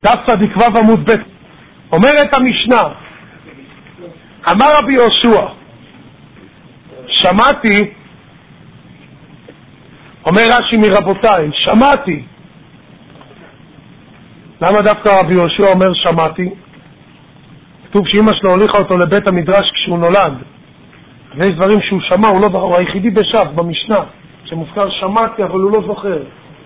דף צדיק ו' עמוד ב'. אומרת המשנה, אמר רבי יהושע, שמעתי, אומר רש"י מרבותיי, שמעתי. למה דווקא רבי יהושע אומר שמעתי? כתוב שאמא שלו הוליכה אותו לבית המדרש כשהוא נולד, ויש דברים שהוא שמע, הוא היחידי בש"ס במשנה שמוזכר שמעתי, אבל הוא לא זוכר.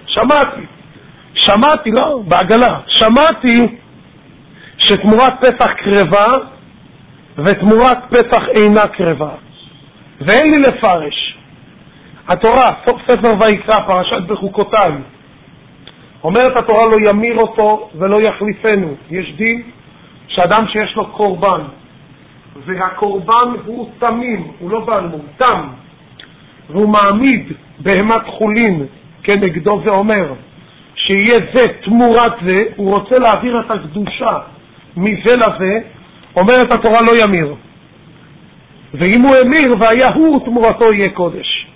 שמעתי, לא, בעגלה, שמעתי שתמורת פסח קרבה ותמורת פסח אינה קרבה, ואין לי לפרש. התורה, סוף ספר ויקרא, פרשת בחוקותיי, אומרת התורה, לא ימיר אותו ולא יחליפנו. יש דין שאדם שיש לו קורבן, והקורבן הוא תמים, הוא לא בעלמום, תם, והוא מעמיד בהמת חולין כנגדו ואומר שיהיה זה תמורת זה, הוא רוצה להעביר את הקדושה מזה לזה, אומרת התורה לא ימיר. ואם הוא אמיר והיה הוא תמורתו יהיה קודש.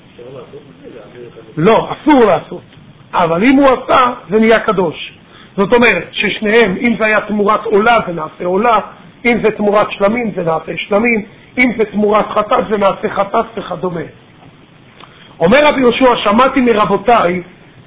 לא, אסור לעשות, אבל אם הוא עשה זה נהיה קדוש. זאת אומרת ששניהם, אם זה היה תמורת עולה זה נעשה עולה, אם זה תמורת שלמים זה נעשה שלמים, אם זה תמורת חטאת זה נעשה חטאת וכדומה. אומר רבי יהושע, שמעתי מרבותיי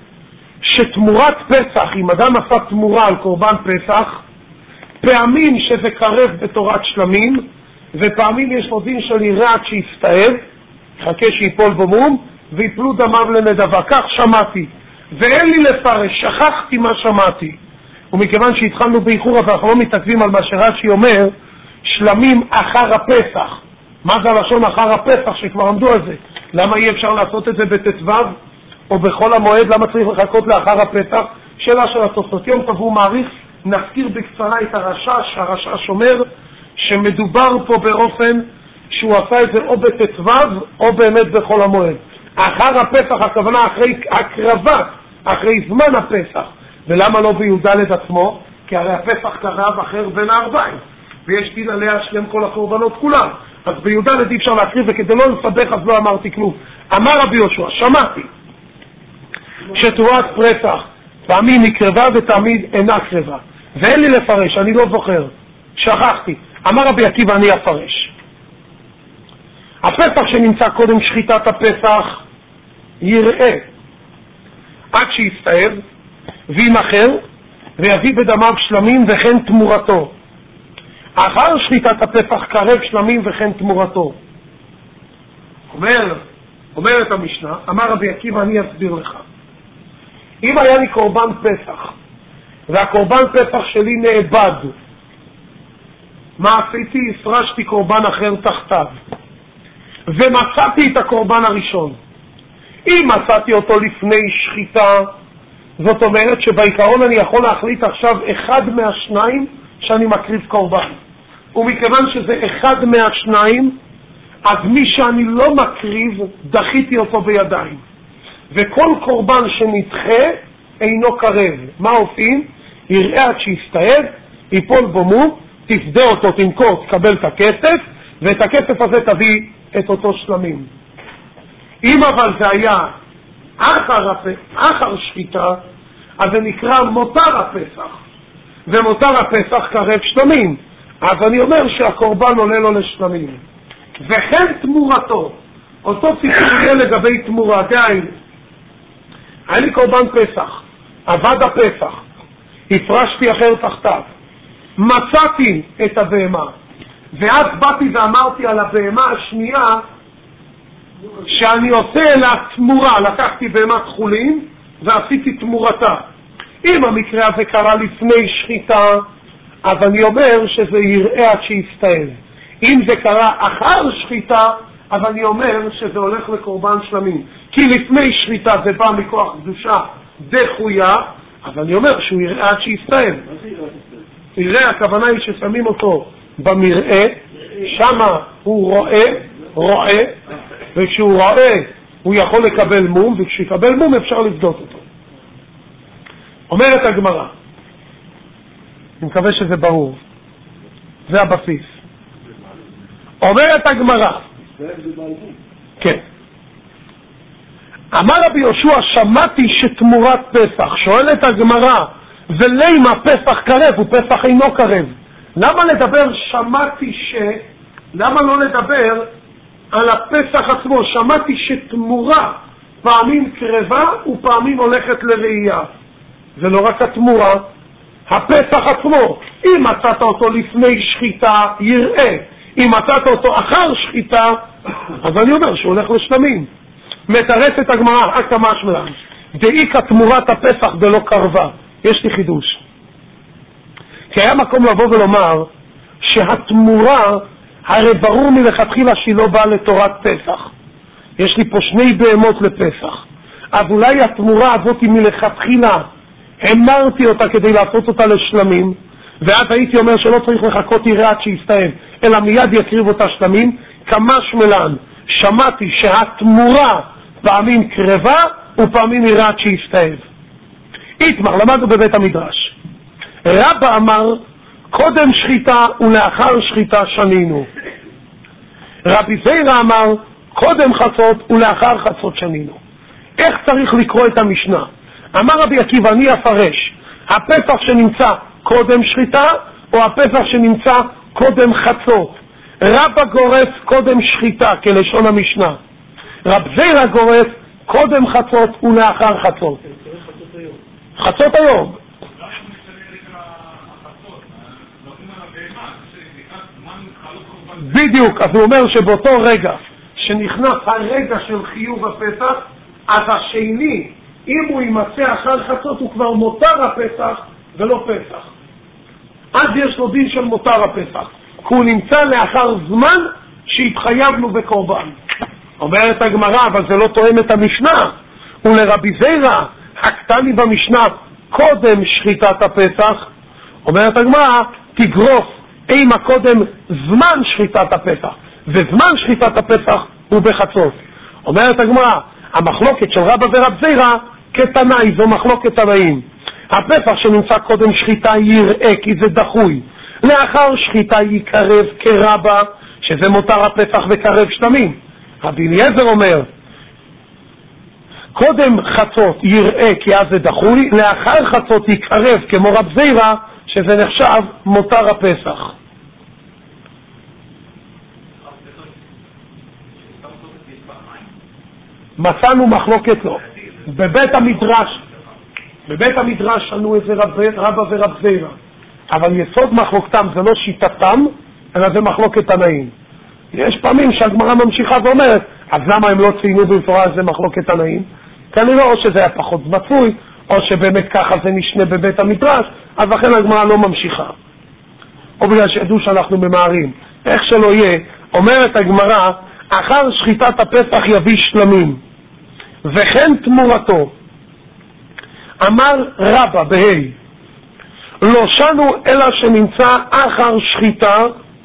שתמורת פסח, אם אדם עשה תמורה על קורבן פסח, פעמים שזה קרב בתורת שלמים, ופעמים יש לו דין של יראת שיסתאב, חכה שיפול בו מום, ויפלו דמיו לנדבה. כך שמעתי, ואין לי לפרש, שכחתי מה שמעתי. ומכיוון שהתחלנו באיחור, אבל אנחנו לא מתעכבים על מה שרש"י אומר, שלמים אחר הפסח. מה זה הלשון אחר הפסח שכבר עמדו על זה? למה אי אפשר לעשות את זה בט"ו או בכל המועד? למה צריך לחכות לאחר הפסח? שאלה של התוספות. יום טוב הוא מעריך, נזכיר בקצרה את הרש"ש. הרש"ש אומר שמדובר פה באופן שהוא עשה את זה או בט"ו או באמת בכל המועד. אחר הפסח הכוונה אחרי הקרבה, אחרי זמן הפסח. ולמה לא בי"ד עצמו? כי הרי הפסח קרב אחר בין הארבעים, ויש דין עליה שלם כל הקורבנות כולם. אז בי"ד אי אפשר להקריב, וכדי לא לסבך אז לא אמרתי כלום. אמר רבי יהושע, שמעתי שתמורת פסח פעמים היא קרבה ותמיד אינה קרבה, ואין לי לפרש, אני לא זוכר, שכחתי. אמר רבי עקיבא, אני אפרש. הפסח שנמצא קודם שחיטת הפסח יראה עד שיסתאב וימחר ויביא בדמיו שלמים וכן תמורתו. אחר שחיטת הפסח קרב שלמים וכן תמורתו. אומרת המשנה, אמר רבי עקיבא, אני אסביר לך. אם היה לי קורבן פסח והקורבן פסח שלי נאבד, מה עשיתי? הפרשתי קורבן אחר תחתיו ומצאתי את הקורבן הראשון. אם מצאתי אותו לפני שחיטה, זאת אומרת שבעיקרון אני יכול להחליט עכשיו אחד מהשניים שאני מקריב קורבן, ומכיוון שזה אחד מהשניים, אז מי שאני לא מקריב דחיתי אותו בידיים, וכל קורבן שנדחה אינו קרב. מה עושים? יראה עד שיסתאב, ייפול בו מום, תפדה אותו, תמכור, תקבל את הכסף, ואת הכסף הזה תביא את אותו שלמים. אם אבל זה היה אחר שחיטה, אז זה נקרא מותר הפסח, ומותר הפסח קרב שלמים, אז אני אומר שהקורבן עולה לו לשלמים. וכן תמורתו, אותו סיפור יהיה לגבי תמורה. דהיינו, היה לי קורבן פסח, עבד הפסח, הפרשתי אחר תחתיו, מצאתי את הבהמה, ואז באתי ואמרתי על הבהמה השנייה שאני עושה לה תמורה, לקחתי בהמת חולין ועשיתי תמורתה. אם המקרה הזה קרה לפני שחיטה, אז אני אומר שזה יראה עד שיסתאב. אם זה קרה אחר שחיטה, אז אני אומר שזה הולך לקורבן שלמים, כי לפני שחיטה זה בא מכוח קדושה דחויה, אז אני אומר שהוא יראה עד שיסתאב. יראה, הכוונה היא ששמים אותו במראה, שמה הוא רואה, וכשהוא רואה הוא יכול לקבל מום, וכשיקבל מום אפשר לבדוק אותו. אומרת הגמרא, אני מקווה שזה ברור, זה הבסיס. אומרת הגמרא, כן, אמר רבי יהושע, שמעתי שתמורת פסח. שואלת הגמרא, ולימה פסח קרב ופסח אינו קרב. למה לדבר שמעתי למה לא לדבר על הפסח עצמו? שמעתי שתמורה פעמים קרבה ופעמים הולכת לראייה. זה לא רק התמורה, הפסח עצמו. אם מצאת אותו לפני שחיטה יראה, אם מצאת אותו אחר שחיטה, אז אני אומר שהוא הולך לשלמים. מתרצת הגמרא, אקא משמע דאיכא תמורת הפסח דלא קרבה. יש לי חידוש, כי היה מקום לבוא ולומר שהתמורה, הרי ברור מלכתחילה שהיא לא באה לתורת פסח. יש לי פה 2 בהמות לפסח, אז אולי התמורה הזאת היא מלכתחילה אמרתי אותה כדי לעשות אותה לשלמים, ואז הייתי אומר שלא צריך לחכות יראה עד שיסתיים, אלא מיד יקריב אותה שלמים. כמה שמלן שמעתי שהתמורה פעמים קרבה ופעמים יראה עד שיסתיים. איתמר, למדנו בבית המדרש, רבא אמר קודם שחיטה ולאחר שחיטה שנינו. רבי זיירא אמר קודם חצות ולאחר חצות שנינו. איך צריך לקרוא את המשנה? אמר רבי עקיבא, אני אפרש, הפסח שנמצא קודם שחיטה או הפסח שנמצא קודם חצות. רבא גורס קודם שחיטה כלשון המשנה, רב זיירא גורס קודם חצות ולאחר חצות. חצות היום. בדיוק, אז הוא אומר שבאותו רגע שנכנס הרגע של חיוב הפסח, אז השני, אם הוא יימצא אחר חצות, הוא כבר מותר הפסח ולא פסח. אז יש לו דין של מותר הפסח, כי הוא נמצא לאחר זמן שהתחייבנו בקורבן. אומרת הגמרא, אבל זה לא תואם את המשנה. ולרבי זיירא הקטני במשנה קודם שחיטת הפסח. אומרת הגמרא, תגרוס אימה קודם זמן שחיטת הפסח, וזמן שחיטת הפסח הוא בחצות. אומרת הגמרא, המחלוקת של רבא ורב זיירא כתנאי, זו מחלוקת תנאים. הפסח שנמצא קודם שחיטה יראה כי זה דחוי, לאחר שחיטה יקרב כרבא שזה מותר הפסח וקרב שלמים. רבי אליעזר אומר קודם חצות יראה כי אז זה דחוי, לאחר חצות יקרב כמו רב זיירא שזה נחשב מותר הפסח. מצאנו מחלוקת לא. בבית המדרש שנו איזה רבא ורב זיירא, אבל יסוד מחלוקתם זה לא שיטתם, אלא זה מחלוקת תנאים. יש פעמים שהגמרא ממשיכה ואומרת, אז למה הם לא ציינו במפורש זה מחלוקת תנאים? כנראה או שזה היה פחות מצוי, או שבאמת ככה זה נשנה בבית המדרש, אז לכן הגמרא לא ממשיכה. או בגלל שידעו שאנחנו ממהרים. איך שלא יהיה, אומרת הגמרא, אחר שחיטת הפסח יביא שלמים, וכן תמורתו. אמר רבא בהי, לא שנו אלא שנמצא אחר שחיטה,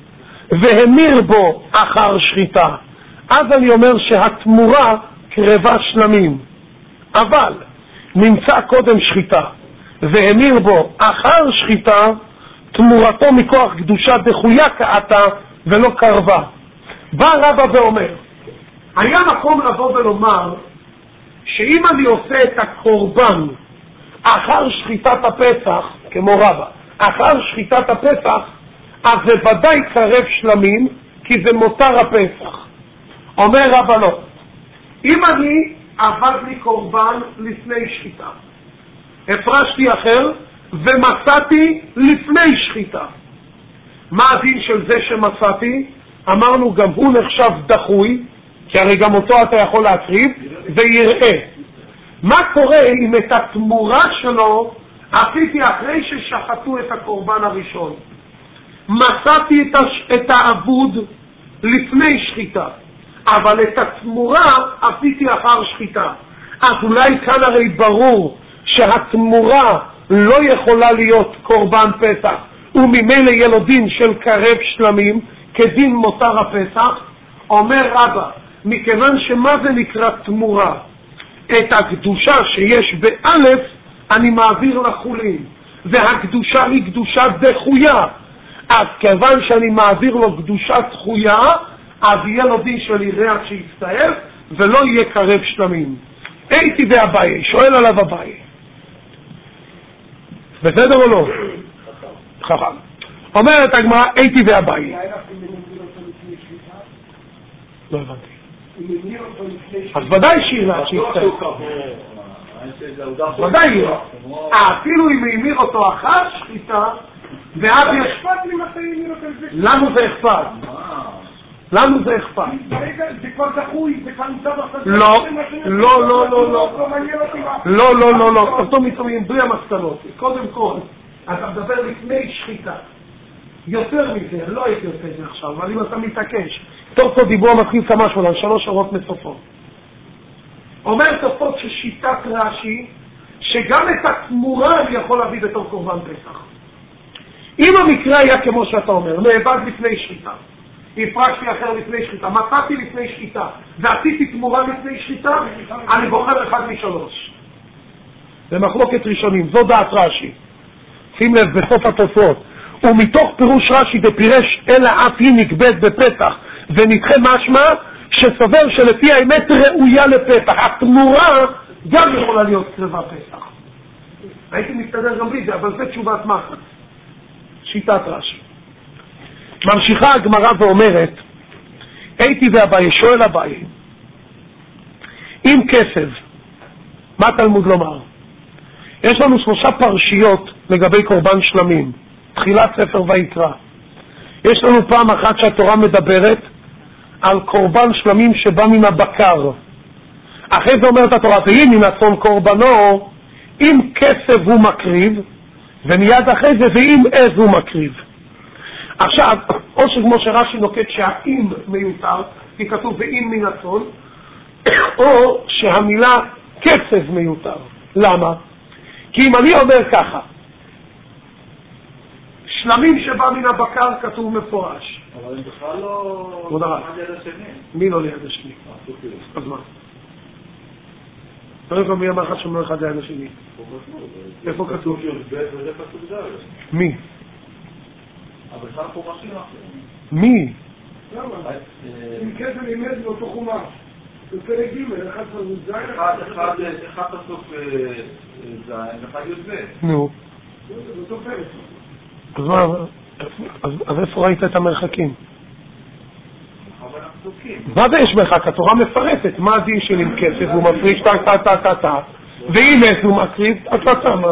והמיר בו אחר שחיטה. אז אני אומר שהתמורה קרבה שלמים. אבל נמצא קודם שחיטה והמיר בו אחר שחיטה, תמורתו מכוח קדושה דחויה כעתה ולא קרבה. בא רבא ואומר, היה מקום לבוא ולומר שאם אני עושה את הקורבן אחר שחיטת הפסח, כמו רבא, אחר שחיטת הפסח, אז זה ודאי קרב שלמים, כי זה מותר הפסח. אומר רבא לא, אם אני עבד לי קורבן לפני שחיטה, הפרשתי אחר ומצאתי לפני שחיטה, מה הדין של זה שמצאתי? אמרנו גם הוא נחשב דחוי, כי הרי גם אותו אתה יכול להקריב ויראה. מה קורה אם את התמורה שלו עשיתי אחרי ששחטו את הקורבן הראשון? מצאתי את העבוד לפני שחיטה, אבל את התמורה עשיתי אחר שחיטה. אז אולי כאן הרי ברור שהתמורה לא יכולה להיות קורבן פסח, וממילא יהיה לו דין של קרב שלמים כדין מותר הפסח. אומר רבא, מכיוון שמה זה נקרא תמורה? את הקדושה שיש באלף אני מעביר לחולין, והקדושה היא קדושה דחויה, אז כיוון שאני מעביר לו קדושה דחויה, אז יהיה לו דין של יראה שיסתעף ולא יהיה קרב שלמים. הייתי באביי, שואל עליו אביי, בסדר או לא? חכם. אומרת הגמרא, הייתי ואביי. לא הבנתי. אז ודאי שאלה שיצטרך. ודאי. אפילו אם המיר אותו אחר שחיטה, ואב יש... לנו זה אכפת. לנו זה אכפת. זה כבר דחוי, זה כבר נמצא בחזרה. לא, לא, לא, לא, לא. לא, לא, לא, לא. אותו מתאמים, בלי המסקנות. קודם כל, אתה מדבר לפני שחיטה. יותר מזה, לא הייתי עושה את זה עכשיו, אבל אם אתה מתעקש, תוך דיבור מתחיל כמה שמונה, 3 שעות מסופות. אומר תופות ששיטת רש"י, שגם את התמורה אני יכול להביא בתור קורבן פסח. אם המקרה היה כמו שאתה אומר, נאבד לפני שחיטה, הפרשתי אחר לפני שחיטה, מצאתי לפני שחיטה, ועשיתי תמורה לפני שחיטה, אני בוחר אחד מ3. במחלוקת ראשונים, זו דעת רש"י. שים לב, בסוף התוספות. ומתוך פירוש רש"י דפירש אלא אף היא נקבד בפתח ונדחה משמע שסובר שלפי האמת ראויה לפתח. התמורה גם יכולה להיות קרבה פסח. הייתי מסתדר גם בלי זה, אבל זה תשובת מחץ. שיטת רש"י. ממשיכה הגמרא ואומרת, הייתי ואביי, שואל אביי, אם כסף, מה תלמוד לומר? יש לנו 3 פרשיות לגבי קורבן שלמים. תחילת ספר ויקרא. יש לנו פעם אחת שהתורה מדברת על קורבן שלמים שבא מן הבקר. אחרי זה אומרת התורה, ואם מן הצאן קורבנו, אם כסף הוא מקריב, ומיד אחרי זה, ואם עז הוא מקריב. עכשיו, או שכמו שרש"י נוקט שהאם מיותר, כי כתוב ואם מן הצאן, או שהמילה כסף מיותר. למה? כי אם אני אומר ככה, שלמים שבא מן הבקר כתוב מפורש. אבל הם בכלל לא ליד השני. מי לא ליד השני? אז מה? לא יודע מי אמר לך שהם לא אחד ליד השני. איפה כתוב? מי? אבל בכלל פה משהו אחר. מי? אם כסף לימד באותו חומש. בפרק ג' אחד פסוק ז' ואחד י"ב. נו. באותו פרק. אז איפה ראית את המרחקים? מה זה יש מרחק? התורה מפרטת מה הדין של עם כסף, הוא מפריש טה, ואם עז הוא מקריב, אתה מה?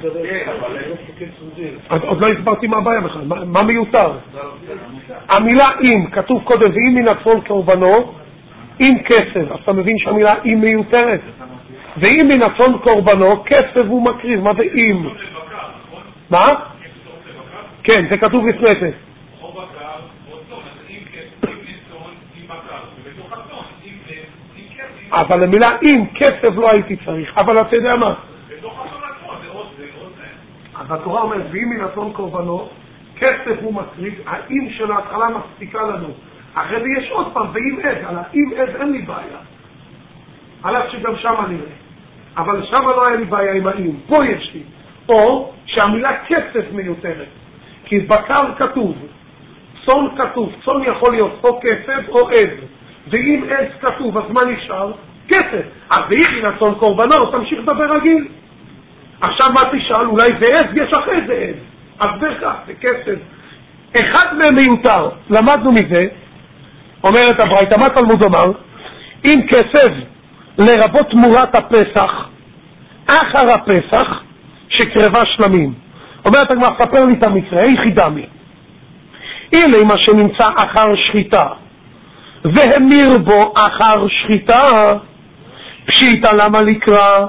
עוד לא הסברתי מה הבעיה בכלל, מה מיותר? המילה אם, כתוב קודם, ואם מן הצאן קורבנו, אם כסף, אז אתה מבין שהמילה אם מיותרת. ואם מן הצאן קורבנו, כסף הוא מקריב, מה זה אם? מה? כן, זה כתוב לפני זה. או בקר, או צאן, אז אם צאן, אם בקר, ובתוך הצאן, אם כסף. אבל למילה אם, כסף לא הייתי צריך, אבל אתה יודע מה? בתוך הצאן עצמו, זה עוד זה. אז התורה אומרת, ואם מן הצאן קורבנו, כסף הוא מקריב, האם של ההתחלה מספיקה לנו. אחרי זה יש עוד פעם, ואם עז, על האם עז אין לי בעיה. על אף שגם שם נראה. אבל שם לא היה לי בעיה עם האם, פה יש לי. או שהמילה כסף מיותרת. כי בקר כתוב, צאן כתוב, צאן יכול להיות או כסף או עז. ואם עז כתוב, אז מה נשאר? כסף. אז ואם מן הצאן קורבנו, תמשיך לדבר רגיל. עכשיו מה תשאל? אולי זה עז, יש אחרי זה עז. אז בכך, זה כסף. אחד מהם מיותר. למדנו מזה, אומרת הברייתא, מה תלמוד אומר? אם כסף לרבות תמורת הפסח, אחר הפסח, שקרבה שלמים. אומרת הגמרא, ספר לי את המקרה, היכי דמי. אלה מה שנמצא אחר שחיטה, והמיר בו אחר שחיטה, פשיטה למה לקרא?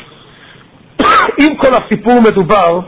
אם כל הסיפור מדובר,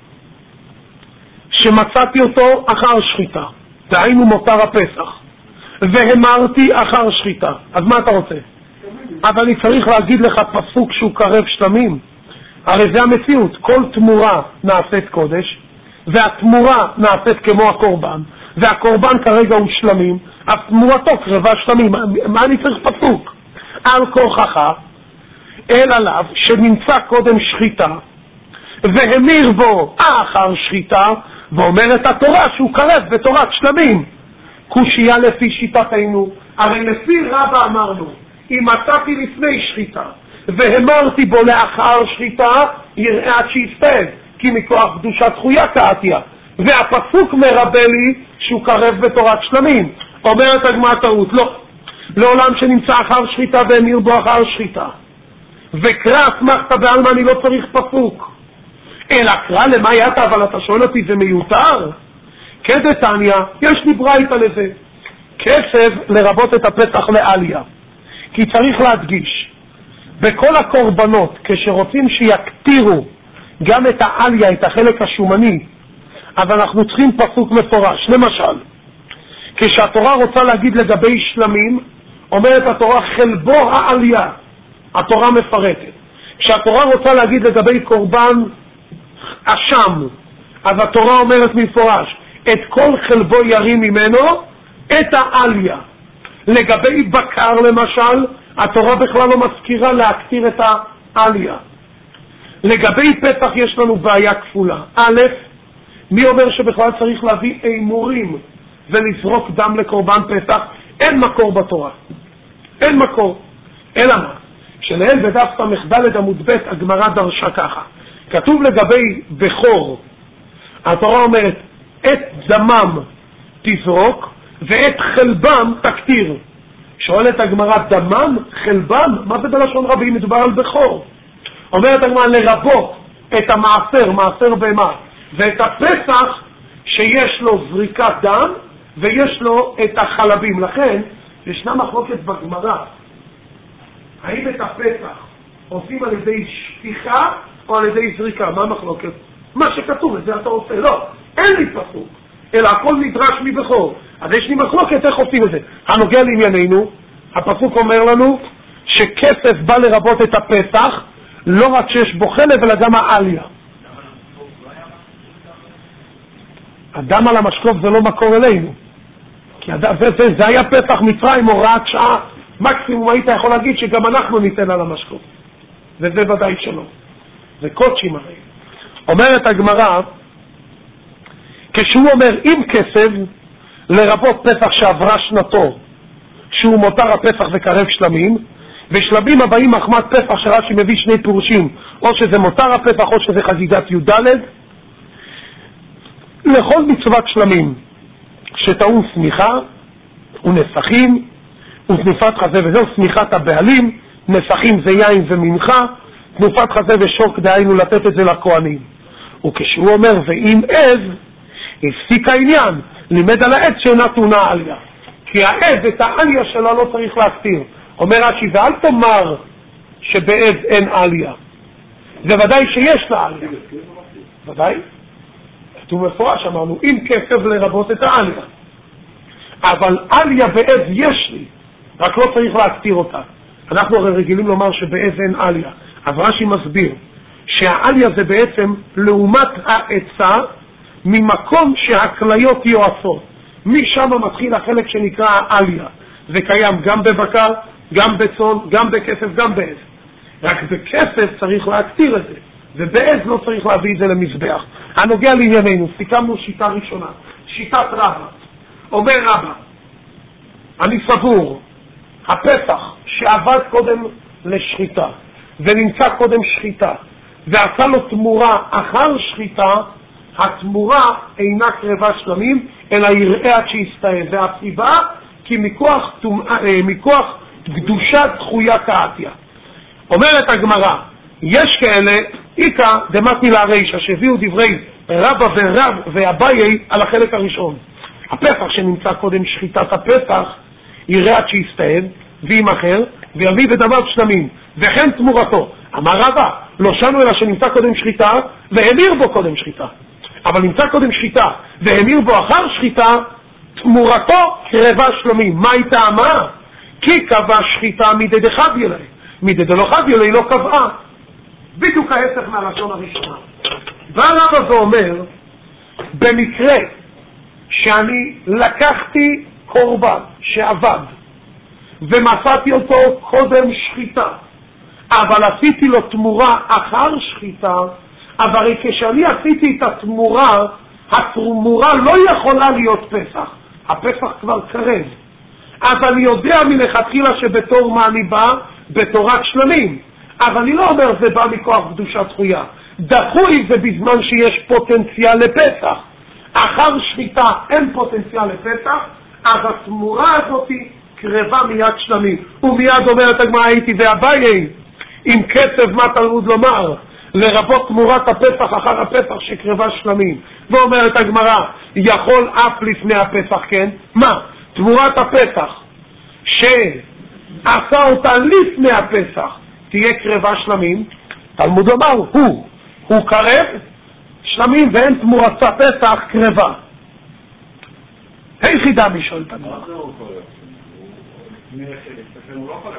שמצאתי אותו אחר שחיטה, דהיינו מותר הפסח, והמרתי אחר שחיטה, אז מה אתה רוצה? אבל אני צריך להגיד לך פסוק שהוא קרב שלמים. הרי זה המציאות, כל תמורה נעשית קודש, והתמורה נעשית כמו הקורבן, והקורבן כרגע הוא שלמים, אז תמורתו קרבה שלמים. מה אני צריך פסוק? על כוחך, אל עליו שנמצא קודם שחיטה, והמיר בו אחר שחיטה, ואומרת התורה שהוא קרב בתורת שלמים. קושייה לפי שיטתנו, הרי לפי רבא אמרנו, אם מצאתי לפני שחיטה, והמרתי בו לאחר שחיטה, יראה עד שיסתד, כי כי מכוח קדושת חויה קראתיה, והפסוק מרבה לי שהוא קרב בתורת שלמים. אומרת הגמרא טעות, לא, לעולם שנמצא אחר שחיטה והמיר בו אחר שחיטה, וקרא אסמכתא בעלמא אני לא צריך פסוק, אלא קרא למה יתה, אבל אתה שואל אותי זה מיותר? כדתניא, יש לי ברייתא לזה, כסף לרבות את הפסח לעליה, כי צריך להדגיש, בכל הקורבנות כשרוצים שיקטירו גם את העליה, את החלק השומני, אבל אנחנו צריכים פסוק מפורש. למשל, כשהתורה רוצה להגיד לגבי שלמים, אומרת התורה חלבו העליה, התורה מפרטת. כשהתורה רוצה להגיד לגבי קורבן אשם, אז התורה אומרת מפורש, את כל חלבו ירים ממנו את העליה. לגבי בקר למשל, התורה בכלל לא מזכירה להקטיר את העליה. לגבי פסח יש לנו בעיה כפולה. א', מי אומר שבכלל צריך להביא אימורים ולזרוק דם לקורבן פסח? אין מקור בתורה, אין מקור. אלא מה? שלאל בדף ס"ד עמוד ב' הגמרא דרשה ככה, כתוב לגבי בכור, התורה אומרת את דמם תזרוק ואת חלבם תקטיר. שואלת הגמרא, דמם, חלבם, מה זה בלשון רבים? מדובר על בכור. אומרת הגמרא, לרבות את המעשר, מעשר בהמה, ואת הפסח שיש לו זריקת דם ויש לו את החלבים. לכן ישנה מחלוקת בגמרא, האם את הפסח עושים על ידי שפיכה או על ידי זריקה? מה המחלוקת? מה שכתוב, את זה אתה עושה. לא, אין לי פסוק, אלא הכל נדרש מבכור. אז יש לי מחלוקת איך עושים את זה. הנוגע לענייננו, הפסוק אומר לנו שכסף בא לרבות את הפסח, לא רק שיש בו חלב אלא גם העליה. הדם על המשקוף זה לא מקור אלינו, כי זה היה פסח מצרים, הוראת שעה. מקסימום היית יכול להגיד שגם אנחנו ניתן על המשקוף, וזה ודאי שלא, זה קודשים הרי. אומרת הגמרא, כשהוא אומר אם כסף לרבות פסח שעברה שנתו, שהוא מותר הפסח וקרב שלמים, ושלמים הבאים מחמת פסח שרש"י מביא שני פירושים, או שזה מותר הפסח או שזה חגיגת י"ד, לכל מצוות שלמים שטעון סמיכה ונסחים ותנופת חזה, וזהו סמיכת הבעלים, נסחים זה יין ומנחה, תנופת חזה ושוק דהיינו לתת את זה לכהנים. וכשהוא אומר ואם עז, הפסיק העניין, לימד על העז שאינה טעונה עליה, כי העז את העליה שלה לא צריך להקטיר. אומר רש"י, ואל תאמר שבעז אין עליה, זה ודאי שיש לה עליה, ודאי, כתוב מפורש, אמרנו אם כסף לרבות את העליה, אבל עליה בעז יש לי, רק לא צריך להקטיר אותה. אנחנו הרי רגילים לומר שבעז אין עליה, אז רש"י מסביר שהעליה זה בעצם לעומת העצה ממקום שהכליות יועצות, משם מתחיל החלק שנקרא העליה. זה קיים גם בבקר, גם בצאן, גם בכסף, גם בעז. רק בכסף צריך להקטיר את זה, ובעז לא צריך להביא את זה למזבח. הנוגע לענייננו, סיכמנו שיטה ראשונה, שיטת רבא. אומר רבא, אני סבור, הפסח שעבד קודם לשחיטה ונמצא קודם שחיטה ועשה לו תמורה אחר שחיטה, התמורה אינה קרבה שלמים אלא יראה עד שיסתיים, והסיבה כי מכוח קדושת חויה קראתיה. אומרת הגמרא, יש כאלה איקה דמתני להרישא, שהביאו דברי רבא ורב ואביי על החלק הראשון. הפסח שנמצא קודם שחיטת הפסח יראה עד שיסתיים וימחר ויביא בדמיו שלמים, וכן תמורתו. אמר רבא, לא שנו אלא שנמצא קודם שחיטה והמיר בו קודם שחיטה, אבל נמצא קודם שחיטה והמיר בו אחר שחיטה, תמורתו קרבה שלמים. מה היא טעמה? כי קבע שחיטה מדד חביא ליה, מדד לא חביא ליה לא קבעה. בדיוק ההפך מהלשון הראשונה. והרבא ואומר, במקרה שאני לקחתי קורבן שעבד ומצאתי אותו קודם שחיטה, אבל עשיתי לו תמורה אחר שחיטה, אבל כשאני עשיתי את התמורה, התמורה לא יכולה להיות פסח, הפסח כבר קרב. אז אני יודע מלכתחילה שבתור מה אני בא? בתורת שלמים. אבל אני לא אומר זה בא מכוח קדושת חויה, דחוי זה בזמן שיש פוטנציאל לפסח. אחר שחיטה אין פוטנציאל לפסח, אז התמורה הזאת קרבה מיד שלמים. ומיד אומרת הגמרא, הייתי ואביי, עם כסף מה תלמוד לומר, לרבות תמורת הפסח אחר הפסח שקרבה שלמים. ואומרת הגמרא, יכול אף לפני הפסח, כן? מה? תמורת הפסח שעשה אותה לפני הפסח תהיה קרבה שלמים. תלמוד לומר, הוא קרב שלמים ואין תמורת הפסח קרבה. היחידה מי שואל את הגמרא. מה זה הוא קורב? הוא לא קורב.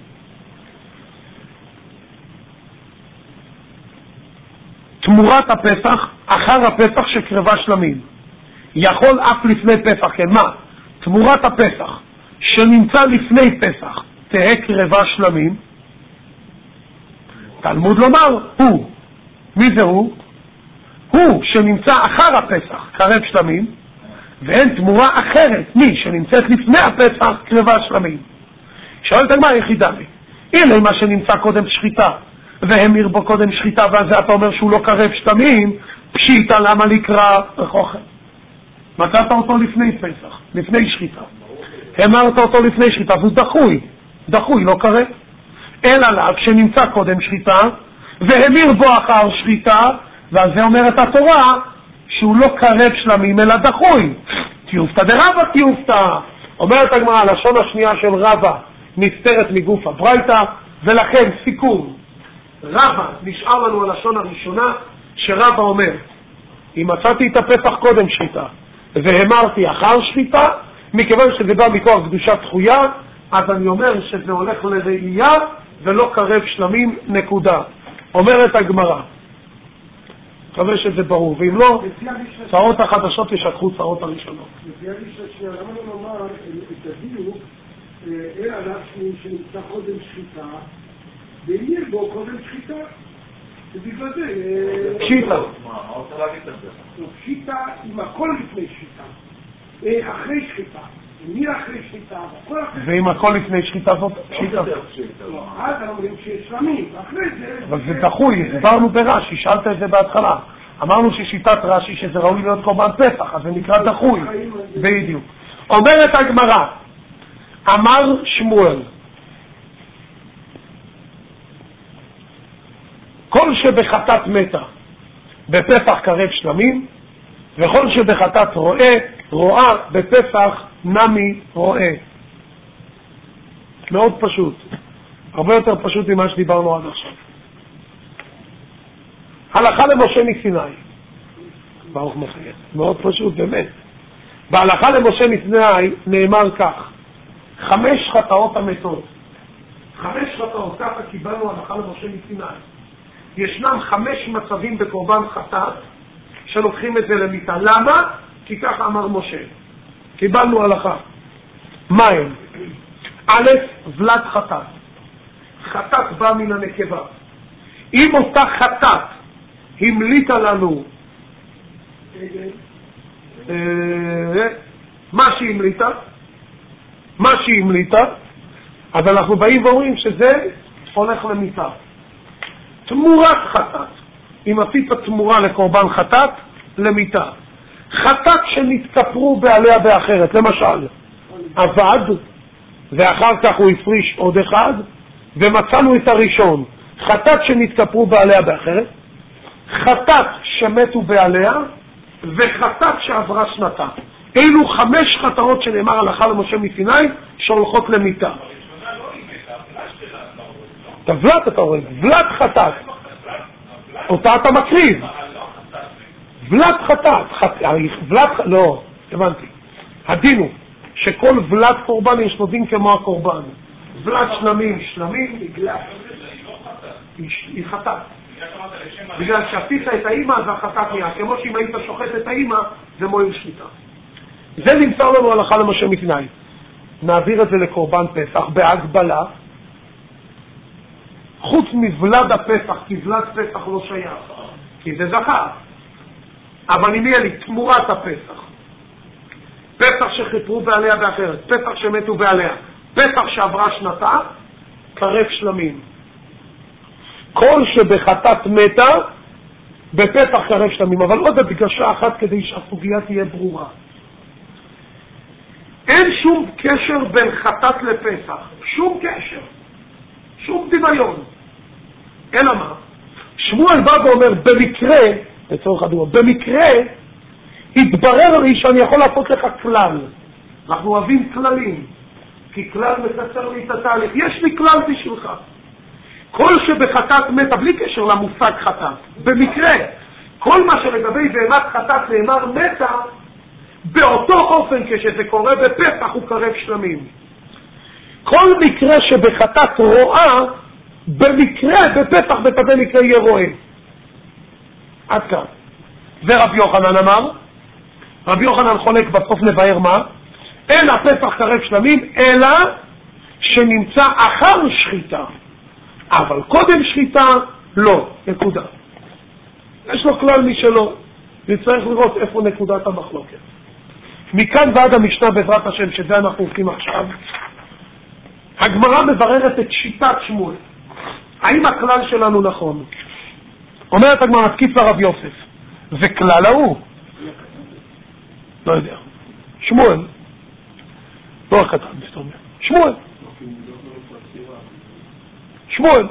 תמורת הפסח אחר הפסח שקרבה שלמים. יכול אף לפני פסח, כן? מה? תמורת הפסח שנמצא לפני פסח תהיה קרבה שלמים. תלמוד לומר, מי זה הוא? הוא שנמצא אחר הפסח קרב שלמים, ואין תמורה אחרת מי שנמצאת לפני הפסח קרבה שלמים. שואלת הגמרא, יחידה מי? הנה מה שנמצא קודם שחיטה והמיר בו קודם שחיטה, ואז אתה אומר שהוא לא קרב שלמים, פשיטה למה לקרא רחוכה? מצאת אותו לפני פסח, לפני שחיטה, המרת אותו לפני שחיטה והוא דחוי, לא קרב. אלא לה כשנמצא קודם שחיטה והמיר בו אחר שחיטה, ועל זה אומרת התורה שהוא לא קרב שלמים אלא דחוי. תיופתא דרבא תיופתא. אומרת הגמרא, הלשון השנייה של רבא נסתרת מגוף הברייתא, ולכן סיכום רבא נשאר לנו הלשון הראשונה שרבא אומר, אם מצאתי את הפסח קודם שחיטה והמרתי אחר שחיטה, מכיוון שזה בא מכוח קדושת דחויה, אז אני אומר שזה הולך לראייה ולא קרב שלמים, נקודה. אומרת הגמרא, מקווה שזה ברור, ואם לא, צרות החדשות ישכחו צרות הראשונות. לפי הראשון שנייה, למה לא נאמר את הדיוק, אלא שנמצא קודם שחיטה, והמיר בו קודם שחיטה, ובגלל זה... פשיטה. מה רוצה להגיד את זה? פשיטה עם הכל לפני שחיטה, אחרי שחיטה, המיר אחרי שחיטה, הכל אחרי שחיטה. ואם הכל לפני שחיטה זאת פשיטה. אז אנחנו אומרים שיש שלמים, ואחרי זה... אבל זה דחוי, הסברנו ברש"י, שאלת את זה בהתחלה. אמרנו ששיטת רש"י שזה ראוי להיות קורבן פסח, אז זה נקרא דחוי. בדיוק. אומרת הגמרא, אמר שמואל, כל שבחטאת מתה בפסח קרב שלמים, וכל שבחטאת רואה בפסח נמי רואה. מאוד פשוט, הרבה יותר פשוט ממה שדיברנו עד עכשיו. הלכה למשה מסיני, ברוך מחייב, מאוד פשוט באמת. בהלכה למשה מסיני נאמר כך, 5 חטאות המתות, 5 חטאות, ככה קיבלנו הלכה למשה מסיני. ישנם 5 מצבים בקורבן חטאת שלוקחים את זה למיטה. למה? כי ככה אמר משה. קיבלנו הלכה. מה הם? א', ולד חטאת. חטאת בא מן הנקבה. אם אותה חטאת המליטה לנו מה שהיא המליטה, אז אנחנו באים ואומרים שזה הולך למיטה. תמורת חטאת, אם עשית תמורה לקורבן חטאת, למיטה. חטאת שנתכפרו בעליה באחרת, למשל עבד ואחר כך הוא הפריש עוד אחד ומצאנו את הראשון, חטאת שנתכפרו בעליה באחרת, חטאת שמתו בעליה, וחטאת שעברה שנתה. אלו 5 חטאות שנאמר הלכה למשה מסיני שהולכות למיטה. תבלת אתה רואה, ולד חטאת, אותה אתה מקריב. ולד חטאת, לא, הבנתי. הדין הוא שכל ולד קורבן יש לו דין כמו הקורבן. ולד שלמים, היא חטאת. בגלל שעשית את האמא אז החטאת נהיה, כמו שאם היית שוחט את האמא זה מועיל שליטה. זה נמצא לנו הלכה למשה מסיני. נעביר את זה לקורבן פסח בהגבלה, חוץ מבלד הפסח, כי ולד פסח לא שייך, כי זה זכר. אבל אם יהיה לי תמורת הפסח, פסח שחיפרו בעליה באחרת, פסח שמתו בעליה, פסח שעברה שנתה, קרב שלמים. כל שבחטאת מתה בפסח קרב שלמים. אבל עוד הדגשה אחת כדי שהסוגיה תהיה ברורה. אין שום קשר בין חטאת לפסח, שום קשר, שום דמיון. אלא מה? שמואל בא ואומר, במקרה, לצורך הדוגמה, במקרה התברר לי שאני יכול לעשות לך כלל. אנחנו אוהבים כללים, כי כלל מקצר לי את התהליך. יש לי כלל בשבילך. כל שבחטאת מתה, בלי קשר למושג חטאת, במקרה, כל מה שלגבי בהמת חטאת נאמר מתה, באותו אופן כשזה קורה בפסח הוא קרב שלמים. כל מקרה שבחטאת רואה, במקרה בפסח בתווה מקרה יהיה רואה. עד כאן. ורבי יוחנן אמר, רבי יוחנן חולק בסוף לבאר מה? אין הפסח קרב שלמים, אלא שנמצא אחר שחיטה. אבל קודם שחיטה, לא. נקודה. יש לו כלל משלו, וצריך לראות איפה נקודת המחלוקת. מכאן ועד המשנה בעזרת השם, שזה אנחנו הולכים עכשיו, הגמרא מבררת את שיטת שמואל. האם הכלל שלנו נכון? אומרת הגמרא, תקיף לרב יוסף. וכלל ההוא? לא יודע. שמואל. לא הקטן, מסתובב. שמואל. שמואל.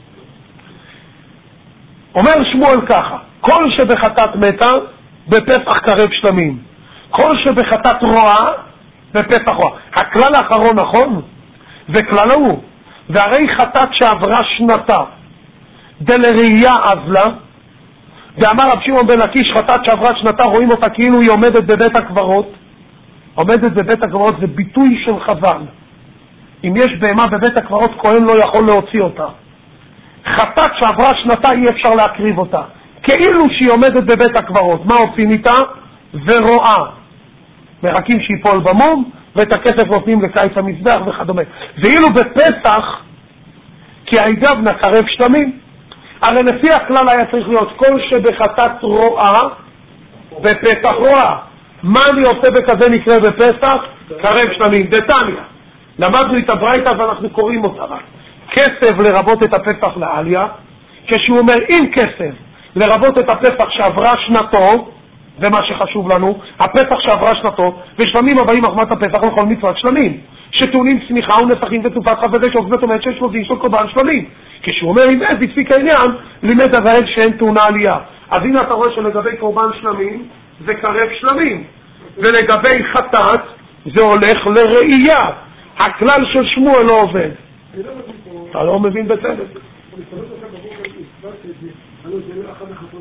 אומר שמואל ככה, כל שבחטאת מתה, בפסח קרב שלמים. כל שבחטאת רואה, בפסח רואה. הכלל האחרון נכון? וכלל ההוא. והרי חטאת שעברה שנתה, דלראיה אזלה, ואמר רב שמעון בן לקיש, חטאת שעברה שנתה, רואים אותה כאילו היא עומדת בבית הקברות. עומדת בבית הקברות זה ביטוי של חבל. אם יש בהמה בבית הקברות, כהן לא יכול להוציא אותה. חטאת שעברה שנתה אי אפשר להקריב אותה. כאילו שהיא עומדת בבית הקברות. מה עושים איתה? ורואה. מחכים שיפול במום, ואת הכסף נותנים לקיץ המזבח וכדומה. ואילו בפסח, כי היגבנה קרב שלמים, הרי לפי הכלל היה צריך להיות כל שבחטאת רואה, בפסח רואה. מה אני עושה בכזה מקרה בפסח? קרב שלמים. דתניא. למדנו את הברייתא ואנחנו קוראים אותה רק. כסף לרבות את הפסח לעליה, כשהוא אומר אם כסף לרבות את הפסח שעברה שנתו, זה מה שחשוב לנו, הפסח שעברה שנתו, ושלמים הבאים אחמת הפסח לכל מצוות שלמים, שטעונים צמיחה ונסחים ותופת חבדי שוק, זאת אומרת שיש לו דין של קורבן שלמים. כשהוא אומר אם איזה דפיק העניין, לימד אבל שאין טעונה עלייה. אז הנה אתה רואה שלגבי קורבן שלמים זה קרב שלמים, ולגבי חטאת זה הולך לראייה. הכלל של שמואל לא עובד. אתה לא מבין בסדר. אני קורא אותך בבוקר, הסברתי את זה, אני זה לא אחד החטאות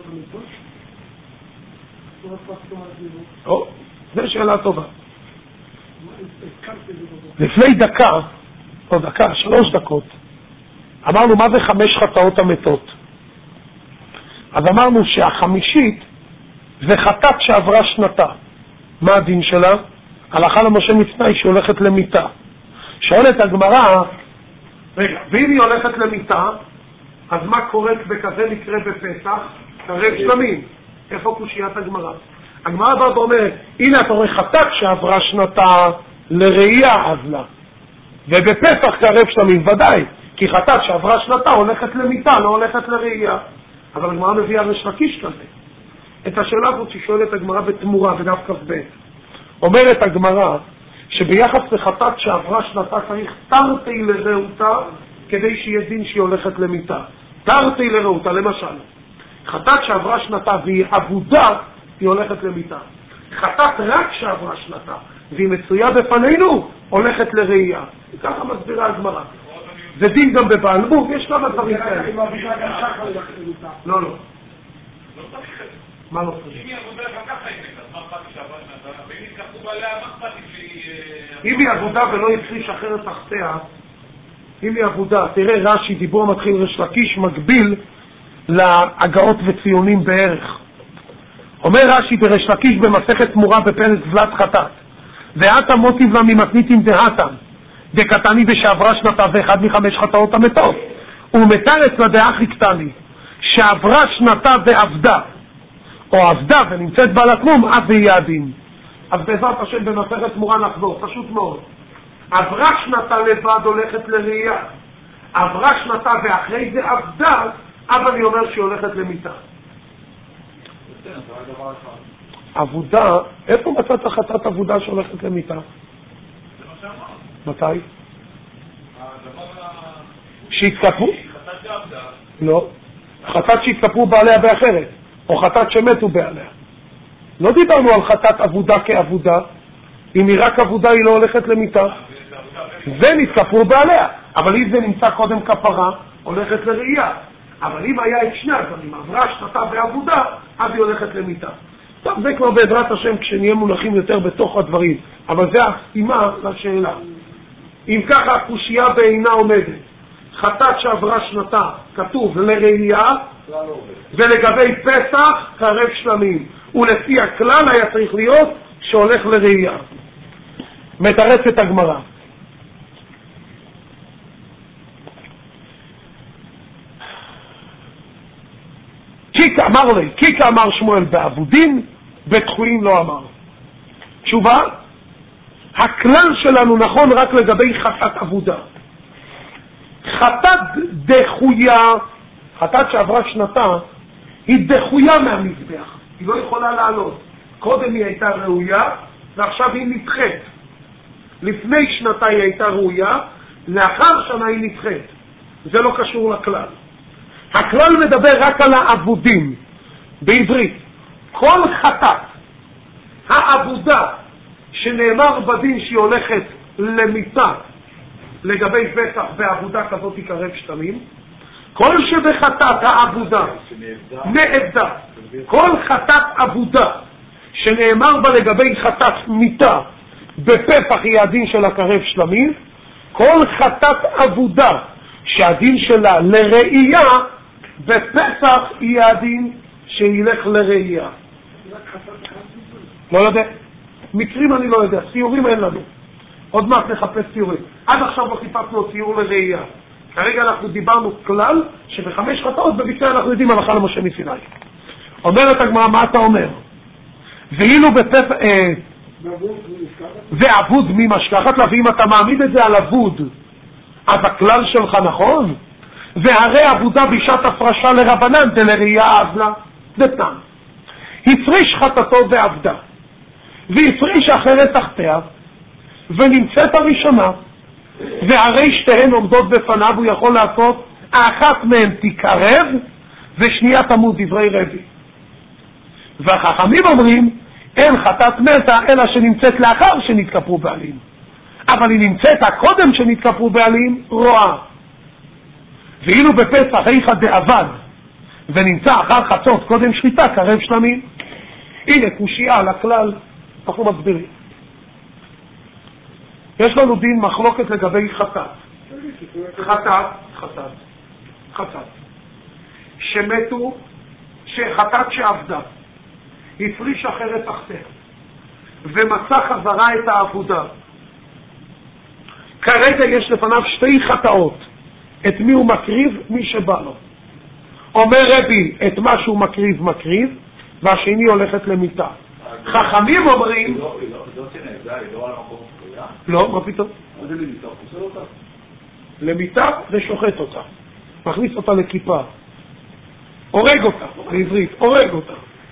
המצוות? זו שאלה טובה. לפני דקה, או דקה, 3 דקות, אמרנו מה זה 5 חטאות המתות. אז אמרנו שהחמישית זה חטאת שעברה שנתה. מה הדין שלה? הלכה למשה מצנע שהיא הולכת למיטה. שואלת הגמרא, רגע, ואם היא הולכת למיטה, אז מה קורה בכזה מקרה בפסח? קרב שלמים. איפה קושיית הגמרא? הגמרא באה ואומרת, הנה אתה רואה חטאת שעברה שנתה לראייה אזלה. ובפסח קרב שלמים, ודאי, כי חטאת שעברה שנתה הולכת למיטה, לא הולכת לראייה. אבל הגמרא מביאה ריש לקיש כזה. את השאלה הזאת ששואלת הגמרא בתמורה, בדף כ"ב. אומרת הגמרא, שביחס לחטאת שעברה שנתה צריך תרתי לרעותה, כדי שיהיה דין שהיא הולכת למיטה. תרתי לרעותה, למשל. חטאת שעברה שנתה והיא עבודה, היא הולכת למיטה. חטאת רק שעברה שנתה, והיא מצויה בפנינו, הולכת לראייה. ככה מסבירה הגמרא. זה דין גם בבעלמות, יש כמה דברים כאלה. לא, לא. מה לא צריך? אם היא עבודה גם ככה היא נקראת, מה אכפת לי שעברה שנתה, ואם יתקחו עליה, מה אכפת לי שהיא... אם היא עבודה ולא יפריש אחרת תחתיה, אם היא עבודה, תראה רש"י, דיבור מתחיל ריש לקיש, מקביל להגאות וציונים בערך. אומר רש"י בריש לקיש במסכת תמורה בפרק זלת חטאת, ואתה מוטיב לה ממתניתים דהתם, דקתני בשעברה שנתה ואחד מ5 חטאות המתות, ומתר אצלה דאחי קטני, שעברה שנתה ועבדה, או עבדה ונמצאת בעלת מום, אף ויהיה הדין. אז בעזרת השם במסכת תמורה נחזור, פשוט מאוד. עברה שנתה לבד הולכת לראייה, עברה שנתה ואחרי זה עבדה, אבל אני אומר שהיא הולכת למיטה. עבודה, איפה מצאת חטאת עבודה שהולכת למיטה? זה מה שאמרת. מתי? שהתקפו? חטאת שעבדה. לא. חטאת שהתקפו בעליה באחרת, או חטאת שמתו בעליה. לא דיברנו על חטאת עבודה כעבודה. אם היא רק עבודה היא לא הולכת למיטה. זה נתקפו בעליה. אבל אם זה נמצא קודם כפרה, הולכת לראייה. אבל אם היה את שני הדברים, עברה שנתה בעבודה, אז היא הולכת למיטה. טוב, זה כבר בעזרת השם כשנהיה מונחים יותר בתוך הדברים. אבל זה הסתימה לשאלה. אם ככה הקושייה בעינה עומדת, חטאת שעברה שנתה, כתוב לראייה, ולגבי פסח, קרב שלמים. ולפי הכלל היה צריך להיות שהולך לראייה. מתרצת הגמרא. אמר לי, קיקה אמר שמואל בעבודין, בתחויים לא אמר. תשובה, הכלל שלנו נכון רק לגבי חטאת עבודה. חטאת דחויה, חטאת שעברה שנתה, היא דחויה מהמזבח, היא לא יכולה לעלות. קודם היא הייתה ראויה, ועכשיו היא נדחית. לפני שנתה היא הייתה ראויה, לאחר שנה היא נדחית. זה לא קשור לכלל. הכלל מדבר רק על העבודים. בעברית, כל חטאת העבודה שנאמר בדין שהיא הולכת למיטה לגבי פסח בעבודה כזאת יקרב שלמים, כל שבחטאת העבודה נאבדה, כל חטאת עבודה שנאמר בה לגבי חטאת מיטה בפסח היא הדין של הקרב שלמים, כל חטאת עבודה שהדין שלה לראייה בפסח היא הדין שילך לראייה. לא יודע. מקרים אני לא יודע. ציורים אין לנו. עוד מעט נחפש ציורים. עד עכשיו לא חיפשנו ציור לראייה. כרגע אנחנו דיברנו כלל שבחמש חטאות בביצוע אנחנו יודעים הלכה למשה מסיני. אומרת הגמרא, מה אתה אומר? ואילו בפסח... ועבוד ממשכחת לה, ואם אתה מעמיד את זה על עבוד, אז הכלל שלך נכון? והרי עבודה בשעת הפרשה לרבנן דלראייה אבלה דתנן. הפריש חטאתו ועבדה, והפריש אחרת תחתיה, ונמצאת הראשונה, והרי שתיהן עומדות בפניו, הוא יכול לעשות, האחת מהן תקרב, ושנייה תמות, דברי רבי. והחכמים אומרים, אין חטאת מתה, אלא שנמצאת לאחר שנתקפו בעלים. אבל היא נמצאת הקודם שנתקפו בעלים, רואה. ואילו בפסח איכה דאבד, ונמצא אחר חצות קודם שחיטה, קרב שלמים. הנה קושייה לכלל, אנחנו מסבירים. יש לנו דין מחלוקת לגבי חטאת. חטאת. שמתו, שחטאת שעבדה, הפריש אחרת תחתיה, ומצא חזרה את העבודה. כרגע יש לפניו שתי חטאות. את מי הוא מקריב? מי שבא לו. אומר רבי, את מה שהוא מקריב, מקריב, והשני הולכת למיטה. חכמים אומרים... לא, מה פתאום? למיטה זה שוחט אותה. מכניס אותה לכיפה. הורג אותה, בעברית, הורג אותה.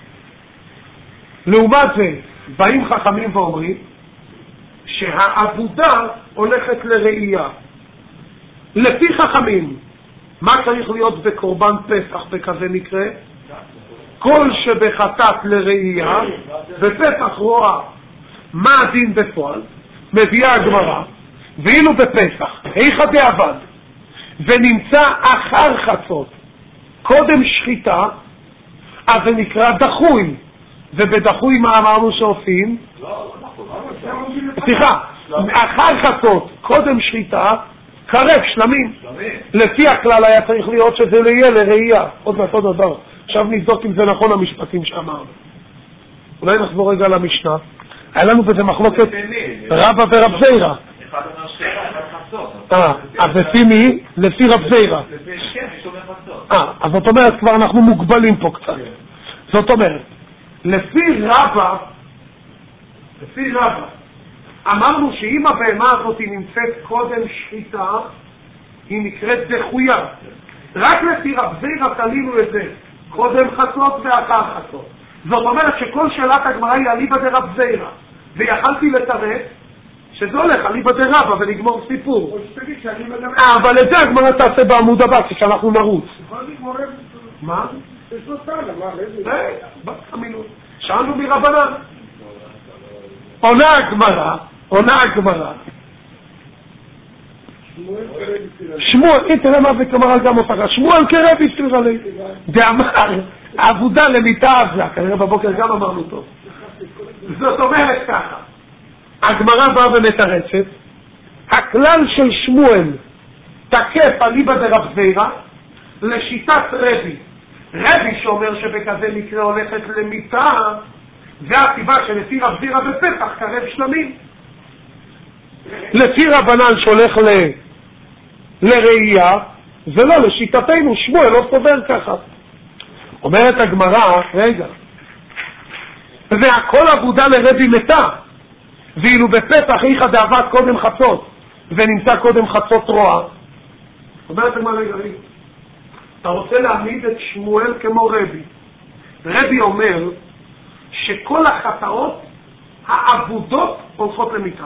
לעומת זה, באים חכמים ואומרים שהעבודה הולכת לראייה. לפי חכמים, מה צריך להיות בקורבן פסח בכזה מקרה? כל שבחטאת לראייה, בפסח רואה. מה הדין בפועל? מביאה הגמרא, ואילו בפסח, איכה דאבד, ונמצא אחר חצות, קודם שחיטה, אז זה נקרא דחוי. ובדחוי מה אמרנו שעושים? סליחה, אחר חצות, קודם שחיטה, קרב שלמים. לפי הכלל היה צריך להיות שזה יהיה לראייה. עוד מעט עוד דבר. עכשיו נבדוק אם זה נכון המשפטים שאמרנו. אולי נחזור רגע למשנה. היה לנו בזה מחלוקת רבא ורב זיירא. אז לפי מי? לפי רב זיירא. אז זאת אומרת כבר אנחנו מוגבלים פה קצת. זאת אומרת, לפי רבא אמרנו שאם הבהמה הזאת היא נמצאת קודם שחיטה, היא נקראת דחויה. רק לפי רב זיירא תלינו את זה, קודם חצות ואחר חצות. זאת אומרת שכל שאלת הגמרא היא אליבא דרב זיירא, ויכלתי לתרץ שזה הולך אליבא דרבא ולגמור סיפור. אבל את זה הגמרא תעשה בעמוד הבא כשאנחנו נרוץ. מה? שאלנו מרבנן. עונה הגמרא שמואל, תראה מה זה כמרא גם אותך, שמואל כרבי סתירה לי דאמר עבודה למיטה אבלה, כנראה בבוקר גם אמרנו טוב. זאת אומרת ככה, הגמרא באה ומתרצת, הכלל של שמואל תקף אליבא דרב זיירא לשיטת רבי שאומר שבכזה מקרה הולכת למיטה, והסיבה שלפי רב זיירא בפסח קרב שלמים. לפי רבנן שהולך לראייה, זה לא לשיטתנו, שמואל לא סובר ככה. אומרת הגמרא, רגע, והכל עבודה לרבי מתה, ואילו בפסח איכא דעבד קודם חצות ונמצא קודם חצות רואה. אומרת הגמרא, רגע, אתה רוצה להעמיד את שמואל כמו רבי אומר שכל החטאות העבודות הולכות למיטה.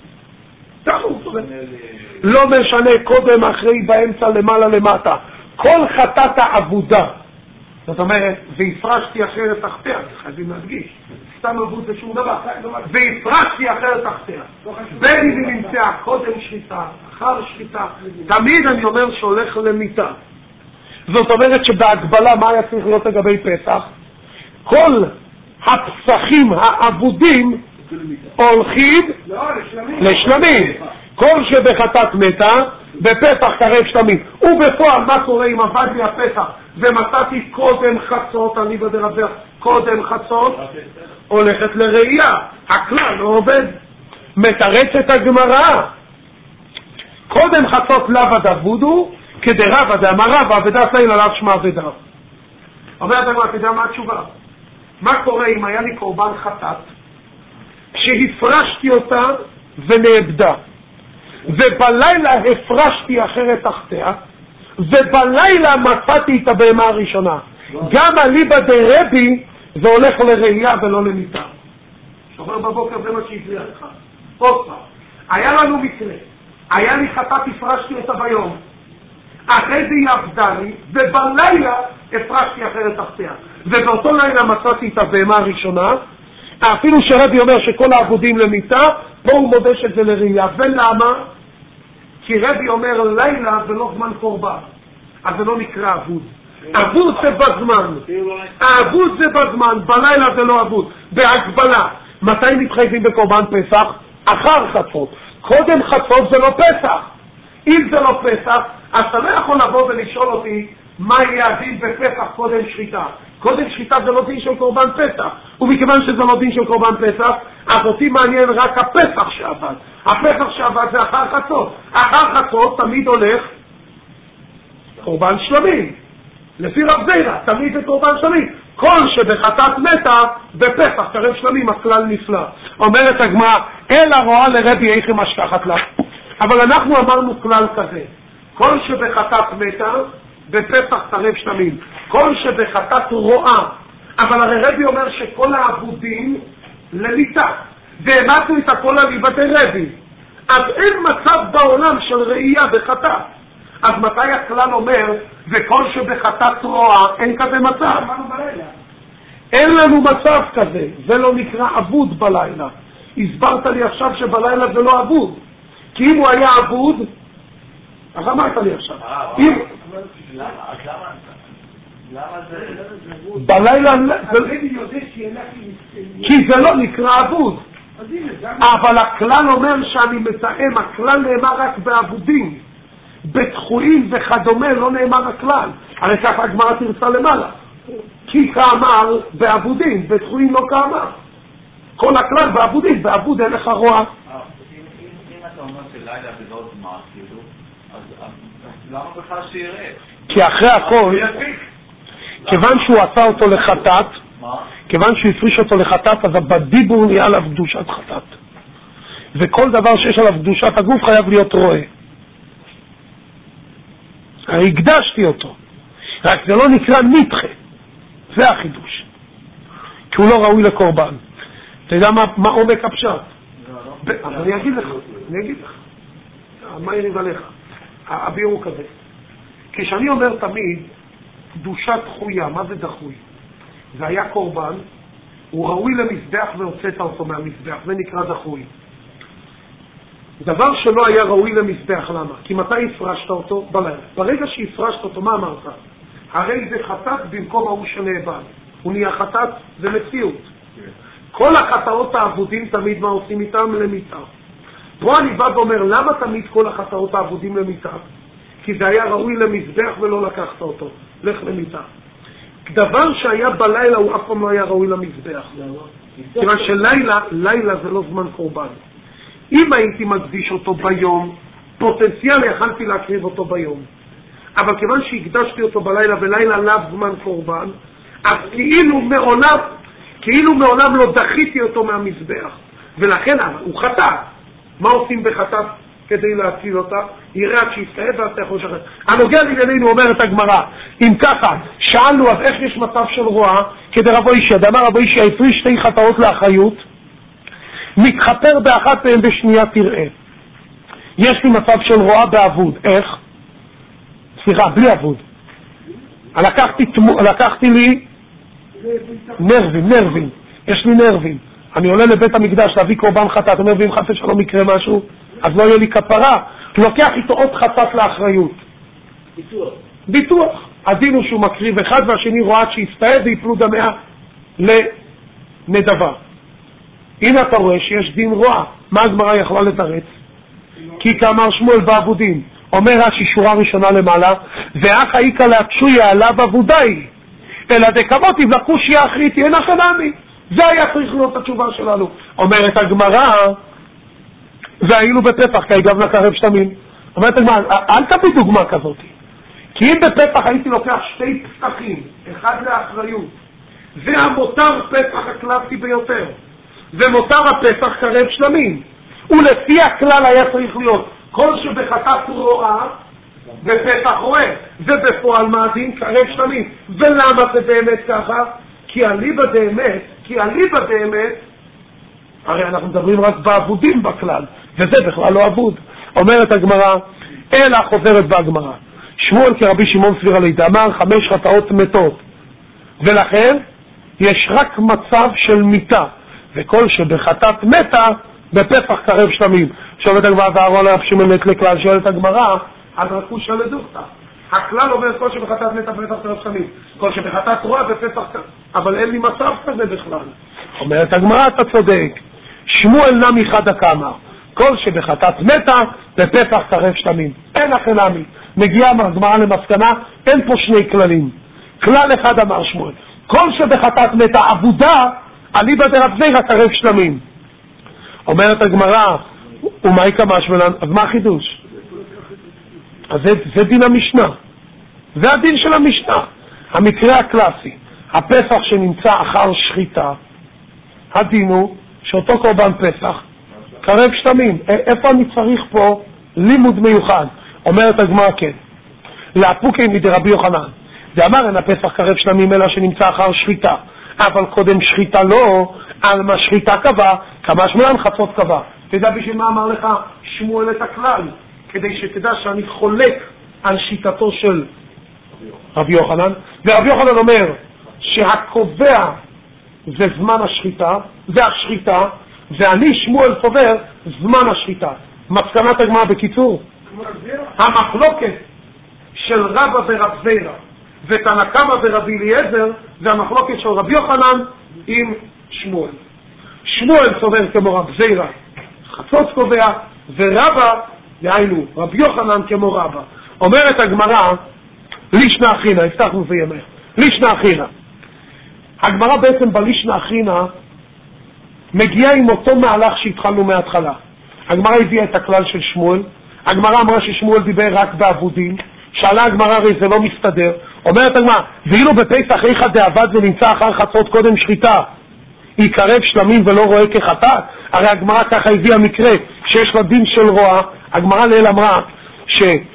לא משנה קודם, אחרי, באמצע, למעלה, למטה, כל חטאת העבודה. זאת אומרת, והפרשתי אחרת תחתיה, חייבים להדגיש, סתם עבוד זה שום דבר, והפרשתי אחרת תחתיה, בין אם נמצא קודם שחיטה, אחר שחיטה, תמיד אני אומר שהולך למיטה. זאת אומרת שבהגבלה מה היה צריך להיות לגבי פסח? כל הפסחים העבודים הולכים לשלמים. כל שבחטאת מתה בפסח קרב שלמים. ובפועל מה קורה אם עבד לי הפסח ומצאתי קודם חצות, אני בדרבך קודם חצות, הולכת לראייה, הכלל לא עובד. מתרצת הגמרא, קודם חצות לאו דעבודו כדרבא דאמר רבא ודעת ליל עליו שמה ודע. אומרת הגמרא, אתה יודע מה התשובה? מה קורה אם היה לי קורבן חטאת שהפרשתי אותה ונאבדה, ובלילה הפרשתי אחרת תחתיה, ובלילה מצאתי את הבהמה הראשונה? גם אליבא דרבי זה הולך לראייה ולא למיטה. שומר בבוקר זה מה שהפריע לך. עוד פעם, היה לנו מקרה, היה לי חטאת, הפרשתי אותה ביום, אחרי זה היא עבדה לי, ובלילה הפרשתי אחרת תחתיה, ובאותו לילה מצאתי את הבהמה הראשונה. אפילו שרבי אומר שכל העבודים למיטה, פה הוא מודה שזה לראייה. ולמה? כי רבי אומר לילה זה לא זמן קורבן, אז זה לא נקרא עבוד. עבוד זה בזמן, העבוד זה בזמן, בלילה זה לא עבוד. בהגבלה, מתי מתחייבים בקורבן פסח? אחר חצות. קודם חצות זה לא פסח. אם זה לא פסח, אז אתה לא יכול לבוא ולשאול אותי מה יהיה הדין בפסח קודם שחיטה. קודם שחיטה זה לא דין של קורבן פסח, ומכיוון שזה לא דין של קורבן פסח, אז אותי מעניין רק הפסח שעבד. הפסח שעבד זה אחר חצות. אחר חצות תמיד הולך קורבן שלמים. לפי רב זיירא תמיד זה קורבן שלמים. כל שבחטאת מתה בפסח קרב שלמים, הכלל נפלא. אומרת הגמרא, אלא רואה לרבי איכי משכחת לה. אבל אנחנו אמרנו כלל כזה, כל שבחטאת מתה בפסח קרב שלמים, כל שבחטאת רואה. אבל הרי רבי אומר שכל העבודים למיטה, והעמדנו את הכל אליבא דרבי. אז אין מצב בעולם של ראייה בחטאת. אז מתי הכלל אומר וכל שבחטאת רואה? אין כזה מצב. אין לנו מצב כזה, זה לא נקרא עבוד בלילה. הסברת לי עכשיו שבלילה זה לא עבוד, כי אם הוא היה עבוד, אז אמרת לי עכשיו למה זה בלילה, כי זה לא נקרא עבוד. אבל הכלל אומר שאני מתאם, הכלל נאמר רק בעבודים, בתחויים וכדומה לא נאמר הכלל. הרי ככה הגמרא תרצה למעלה, כי כאמר בעבודים, בתחויים לא כאמר. כל הכלל בעבודים, בעבוד אין לך רוע. אם אתה אומר שלילה זה לא זמן, אז למה בכלל שיראה? כי אחרי הכל, כיוון שהוא עשה אותו לחטאת, כיוון שהוא הפריש אותו לחטאת, אז בדיבור נהיה עליו קדושת חטאת. וכל דבר שיש עליו קדושת הגוף חייב להיות רואה. הקדשתי אותו, רק זה לא נקרא נדחה. זה החידוש. כי הוא לא ראוי לקורבן. אתה יודע מה עומק הפשט? אז אני אגיד לך. מה יריב עליך? הביאור הוא כזה. כשאני אומר תמיד, קדושה דחויה, מה זה דחוי? זה היה קורבן, הוא ראוי למזבח והוצאת אותו מהמזבח, זה נקרא דחוי. דבר שלא היה ראוי למזבח, למה? כי מתי הפרשת אותו? בלילה. ברגע שהפרשת אותו, מה אמרת? הרי זה חטאת במקום ההוא שנאבד. הוא נהיה חטאת, זה מציאות. כל החטאות העבודים תמיד מה עושים איתם? למיטה. פה אני בא ואומר, למה תמיד כל החטאות העבודים למיטה? כי זה היה ראוי למזבח ולא לקחת אותו. לך למיטה. דבר שהיה בלילה הוא אף פעם לא היה ראוי למזבח. כיוון שלילה זה לא זמן קורבן. אם הייתי מקדיש אותו ביום, פוטנציאל יכלתי להקריב אותו ביום. אבל כיוון שהקדשתי אותו בלילה ולילה לאו זמן קורבן, אז כאילו מעולם לא דחיתי אותו מהמזבח. ולכן הוא חטא. מה עושים בחטאת כדי להציל אותה? יראה עד שיסתעד ואתה יכול לשחרר. הנוגע לענייננו אומרת הגמרא, אם ככה, שאלנו אז איך יש מצב של רוע, כדי רבו אישי, דאמר רבו אישי, הפריש שתי חטאות לאחריות, מתחפר באחת מהם בשנייה תראה. יש לי מצב של רוע בעבוד, איך? סליחה, בלי עבוד. לקחתי לי נרבים, יש לי נרבים. אני עולה לבית המקדש להביא קורבן חטאת, אומר ואם חס ושלום יקרה משהו, אז לא יהיה לי כפרה. לוקח איתו עוד חטאת לאחריות. ביטוח. הדין הוא שהוא מקריב אחד והשני רואה שיסתעד ויפלו דמיה לנדבה. הנה אתה רואה שיש דין רוע. מה הגמרא יכולה לתרץ? כי כאמר שמואל בעבודים, אומר רש"י שורה ראשונה למעלה, ואך איקה להקשויה עליו עבודי, אלא דקמות יבלקו שיעה אחריתי, אין החנמי. זה היה צריך להיות התשובה שלנו. אומרת הגמרא, והיינו בפתח, כי גם לקרב שתמים. אומרת הגמרא, אל תביא דוגמה כזאת. כי אם בפתח הייתי לוקח שתי פתחים, אחד לאחריות, והמותר פתח הקלאסי ביותר, ומותר הפתח קרב שלמים, ולפי הכלל היה צריך להיות, כל שבחטאת רואה, בפתח רואה, ובפועל מעדין קרב שלמים. ולמה זה באמת ככה? כי אליבא באמת, הרי אנחנו מדברים רק בעבודים בכלל, וזה בכלל לא עבוד. אומרת הגמרא, אלא חוזרת בהגמרא, שמואל כרבי שמעון סביר הלידה, אמר 5 חטאות מתות, ולכן יש רק מצב של מיתה, וכל שבחטאת מתה, בפסח קרב שלמים. שואלת הגמרא, ואהרון הרב שמעון מת לכלל, שואלת הגמרא, אז רקושה לדוכתא. הכלל אומר כל שבחטאת מתה בפסח קרב שלמים, כל שבחטאת רואה בפסח קרב, אבל אין לי מצב כזה בכלל. אומרת הגמרא, אתה צודק, שמואל נמי חדא כאמר, כל שבחטאת מתה בפסח קרב שלמים. אין החנמי. מגיעה הגמרא למסקנה, אין פה שני כללים. כלל אחד אמר שמואל, כל שבחטאת מתה עבודה, אליבא דרב זירא קרב שלמים. אומרת הגמרא, ומה יקמש ולן? אז מה החידוש? אז זה דין המשנה. זה הדין של המשנה. המקרה הקלאסי, הפסח שנמצא אחר שחיטה, הדין הוא שאותו קורבן פסח קרב שלמים. איפה אני צריך פה לימוד מיוחד? אומרת הגמרא כן. לאפוקי מדרבי יוחנן, ואמר אין הפסח קרב שלמים אלא שנמצא אחר שחיטה, אבל קודם שחיטה לא, על מה שחיטה קבע, כמה שמואל חצות קבע. תדע בשביל מה אמר לך שמואל את הכלל, כדי שתדע שאני חולק על שיטתו של רבי יוחנן. ורבי יוחנן אומר שהקובע זה זמן השחיטה, זה השחיטה, ואני שמואל סובר זמן השחיטה. מסקנת הגמרא בקיצור, המחלוקת של רבא ורב זירא ותנא קמא ורבי אליעזר זה המחלוקת של רבי יוחנן עם שמואל. שמואל סובר כמו רב זירא, חצות קובע, ורבא, דהיינו רבי יוחנן כמו רבא. אומרת הגמרא, לישנא אחינה, הבטחנו זה ימך, לישנא אחינה. הגמרא בעצם בלישנא אחינה מגיעה עם אותו מהלך שהתחלנו מההתחלה. הגמרא הביאה את הכלל של שמואל, הגמרא אמרה ששמואל דיבר רק בעבודים, שאלה הגמרא הרי זה לא מסתדר. אומרת הגמרא, ואילו בפסח איכא דעבד ונמצא אחר חצות קודם שחיטה, יקרב שלמים ולא רואה כחטאת? הרי הגמרא ככה הביאה מקרה שיש לה דין של רוע. הגמרא לאל אמרה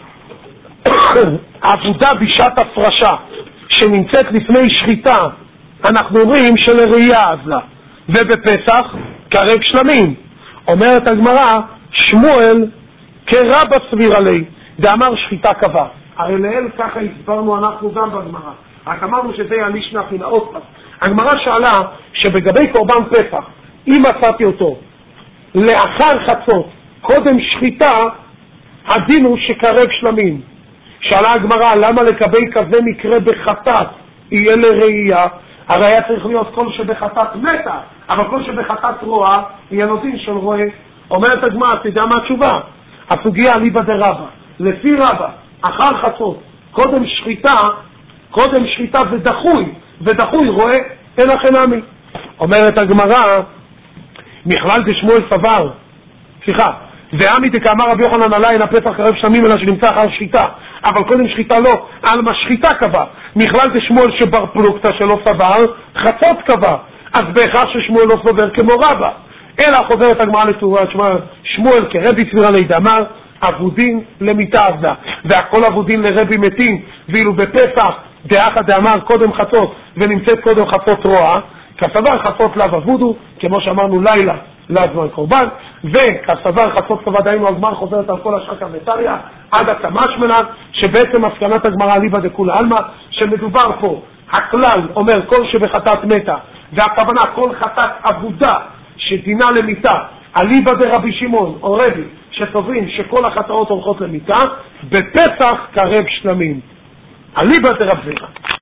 שעבודה בשעת הפרשה שנמצאת לפני שחיטה אנחנו אומרים שלראייה עזלה, ובפסח קרב שלמים. אומרת הגמרא, שמואל כרבא סביר עלי, דאמר שחיטה קבע. הרי לאל ככה הסברנו אנחנו גם בגמרא, רק אמרנו שזה הלישנא מן עוד פעם. הגמרא שאלה שבגבי קורבן פסח, אם מצאתי אותו לאחר חצות, קודם שחיטה, הדין הוא שקרב שלמים. שאלה הגמרא, למה לקבל כזה מקרה בחטאת יהיה לראייה? הרי היה צריך להיות כל שבחטאת מתה, אבל כל שבחטאת רואה יהיה לו דין של רואה. אומרת הגמרא, תדע מה התשובה? הסוגיה אליבא דרבא, לפי רבא, אחר חצות, קודם שחיטה ודחוי רואה, אין לכם נמי. אומרת הגמרא, מכלל דשמואל סבר, ועמי דקאמר רבי יוחנן עלי אין הפסח קרב שלמים אלא שנמצא אחר שחיטה, אבל קודם שחיטה לא, על מה שחיטה קבע. מכלל דשמואל שבר פלוגתא שלא סבר, חצות קבע, אז בהכרח ששמואל לא סובר כמו רבא. אלא חוזרת הגמרא לתורה, שמואל כרבי סביר עלי דאמר אבודין למיתה עבדה, והכל אבודין לרבי מתים, ואילו בפסח דאחא דאמר קודם חצות ונמצאת קודם חצות רואה, כסבר חצות לאו אבודו, כמו שאמרנו לילה לזמן קורבן, וכסבר חצות קבע, דהיינו הגמרא חוזרת על כל השחקה וטריה עד התמשמנה, שבעצם מסקנת הגמרא אליבא דכולי עלמא, שמדובר פה, הכלל אומר כל שבחטאת מתה, והכוונה כל חטאת אבודה שדינה למיתה, אליבא דרבי שמעון או רבי שטובים שכל החטאות הולכות למיתה, בפסח קרב שלמים. אליבא דרב זירא.